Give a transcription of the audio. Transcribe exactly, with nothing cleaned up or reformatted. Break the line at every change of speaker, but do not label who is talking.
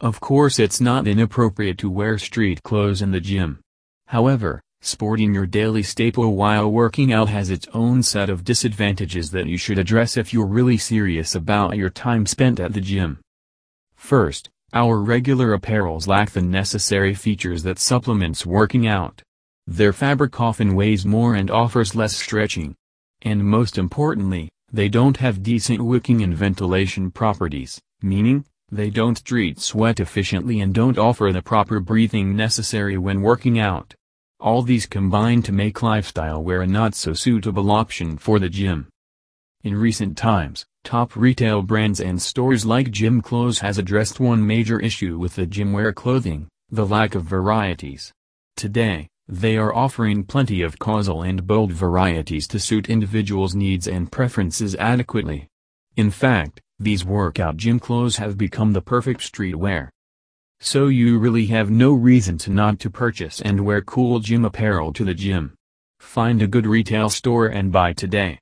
Of course, it's not inappropriate to wear street clothes in the gym. However, sporting your daily staple while working out has its own set of disadvantages that you should address if you're really serious about your time spent at the gym. First, our regular apparels lack the necessary features that supplements working out. Their fabric often weighs more and offers less stretching. And most importantly, they don't have decent wicking and ventilation properties, meaning, they don't treat sweat efficiently and don't offer the proper breathing necessary when working out. All these combine to make lifestyle wear a not-so-suitable option for the gym. In recent times, top retail brands and stores like Gym Clothes has addressed one major issue with the gym wear clothing, the lack of varieties. Today, they are offering plenty of casual and bold varieties to suit individuals' needs and preferences adequately. In fact, these workout gym clothes have become the perfect street wear. So you really have no reason to not to purchase and wear cool gym apparel to the gym. Find a good retail store and buy today.